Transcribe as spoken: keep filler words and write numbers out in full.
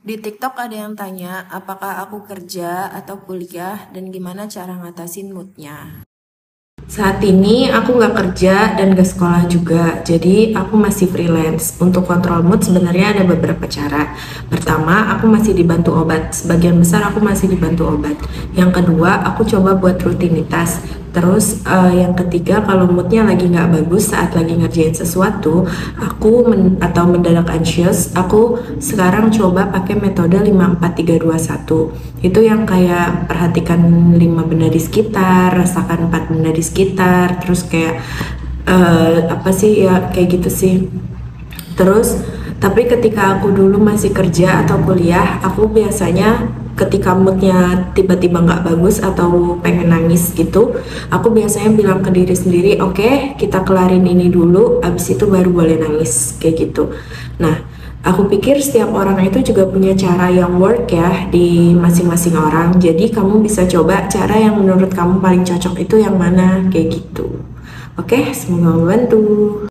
Di TikTok ada yang tanya, apakah aku kerja atau kuliah dan gimana cara ngatasin moodnya. Saat ini aku nggak kerja dan nggak sekolah juga, jadi aku masih freelance. Untuk kontrol mood sebenarnya ada beberapa cara. Pertama, aku masih dibantu obat. Sebagian besar aku masih dibantu obat. Yang kedua, aku coba buat rutinitas. Terus uh, yang ketiga, kalau moodnya lagi nggak bagus saat lagi ngerjain sesuatu, aku men atau mendadak anxious, aku sekarang coba pakai metode lima empat tiga dua satu. Itu yang kayak perhatikan lima benda di sekitar, rasakan empat benda di sekitar, terus kayak uh, apa sih ya kayak gitu sih. Terus, tapi ketika aku dulu masih kerja atau kuliah, aku biasanya ketika moodnya tiba-tiba nggak bagus atau pengen nangis gitu, aku biasanya bilang ke diri sendiri, oke, okay, kita kelarin ini dulu, abis itu baru boleh nangis, kayak gitu. Nah, aku pikir setiap orang itu juga punya cara yang work ya di masing-masing orang, jadi kamu bisa coba cara yang menurut kamu paling cocok itu yang mana, kayak gitu. Oke, okay, semoga membantu.